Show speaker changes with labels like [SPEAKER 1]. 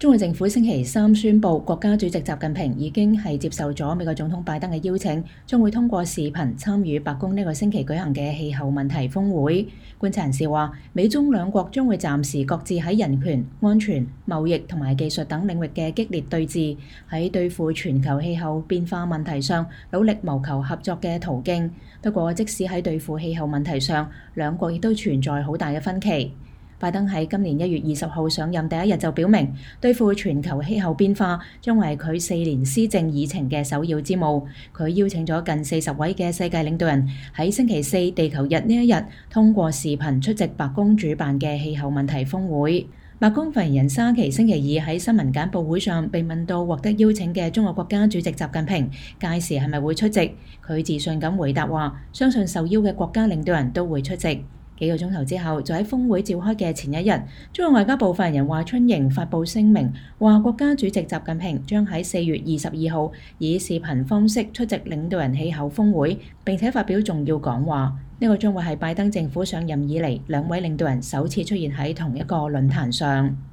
[SPEAKER 1] 中國政府星期三宣布，國家主席習近平已經接受咗美國總統拜登嘅邀請，將會通過視頻參與白宮呢個星期舉行嘅氣候問題峰會。觀察人士話，美中兩國將會暫時各自喺人權、安全、貿易同埋技術等領域嘅激烈對峙，喺對付全球氣候變化問題上努力謀求合作嘅途徑。不過，即使喺對付氣候問題上，兩國亦都存在好大嘅分歧。拜登喺今年1月20號上任第一日就表明，對付全球氣候變化將為佢4年施政議程嘅首要之務。佢邀請咗近40位嘅世界領導人喺星期四地球日呢一日通過視頻出席白宮主辦嘅氣候問題峰會。白宮發言人沙奇星期二喺新聞簡報會上被問到獲得邀請嘅中國國家主席習近平屆時係咪會出席，佢自信咁回答話，相信受邀嘅國家領導人都會出席。幾個鐘頭之後，就喺峰會召開嘅前一日，中國外交部發言人華春瑩發布聲明，話國家主席習近平將喺4月22號以視頻方式出席領導人氣候峰會，並且發表重要講話。呢個將會係拜登政府上任以嚟兩位領導人首次出現喺同一個論壇上。